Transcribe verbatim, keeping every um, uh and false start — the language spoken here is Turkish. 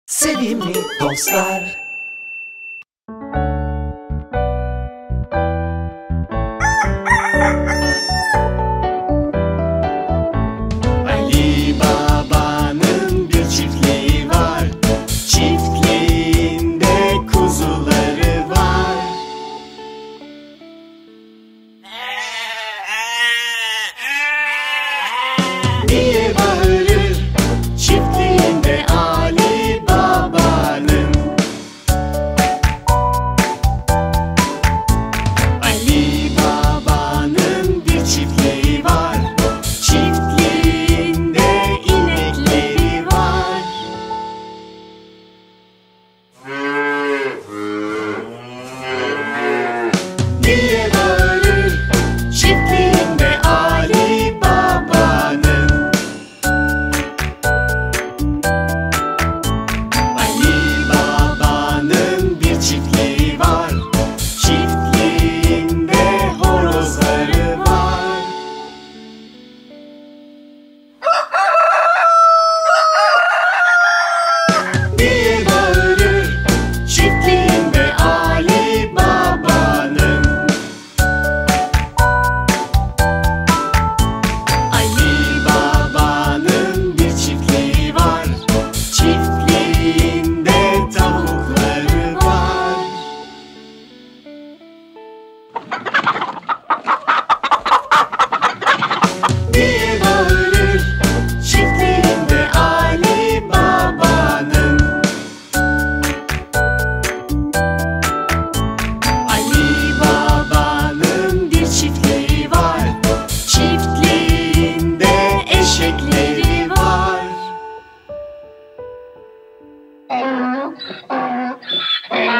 Sevimli dostlar. Ali Baba'nın bir çiftliği var. Çiftliğinde kuzuları var. Diye bağırır çiftliğinde Ali Baba'nın. Ali Baba'nın bir çiftliği var. Çiftliğinde inekleri var. Diye bağırır çiftliğinde Ali Baba'nın. Ali Baba'nın bir çiftliği var. Çiftliğinde horozları var. Diye bağırır çiftliğinde Ali Baba'nın. Ali Baba'nın bir çiftliği var. Çiftliğinde tavukları var. Diye bağırır çiftliğinde Ali Baba'nın. Ali Baba'nın bir çiftliği var. Çiftliğinde eşekleri var.